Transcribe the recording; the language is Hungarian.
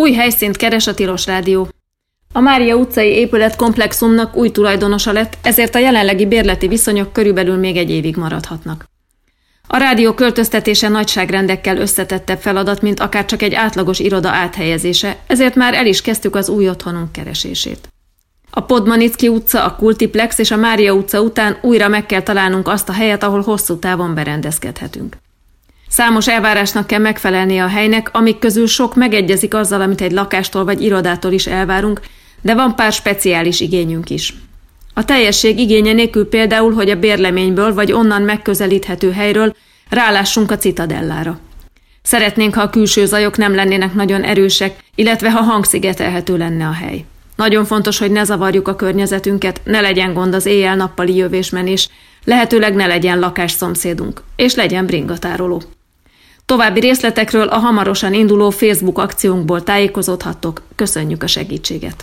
Új helyszínt keres a Tilos Rádió. A Mária utcai épületkomplexumnak új tulajdonosa lett, ezért a jelenlegi bérleti viszonyok körülbelül még egy évig maradhatnak. A rádió költöztetése nagyságrendekkel összetettebb feladat, mint akár csak egy átlagos iroda áthelyezése, ezért már el is kezdtük az új otthonunk keresését. A Podmanicki utca, a Kultiplex és a Mária utca után újra meg kell találnunk azt a helyet, ahol hosszú távon berendezkedhetünk. Számos elvárásnak kell megfelelnie a helynek, amik közül sok megegyezik azzal, amit egy lakástól vagy irodától is elvárunk, de van pár speciális igényünk is. A teljesség igénye nélkül például, hogy a bérleményből vagy onnan megközelíthető helyről rálássunk a Citadellára. Szeretnénk, ha a külső zajok nem lennének nagyon erősek, illetve ha hangszigetelhető lenne a hely. Nagyon fontos, hogy ne zavarjuk a környezetünket, ne legyen gond az éjjel-nappali jövésmenés, lehetőleg ne legyen lakásszomszédunk, és legyen bringatároló. További részletekről a hamarosan induló Facebook akciónkból tájékozódhattok, köszönjük a segítséget!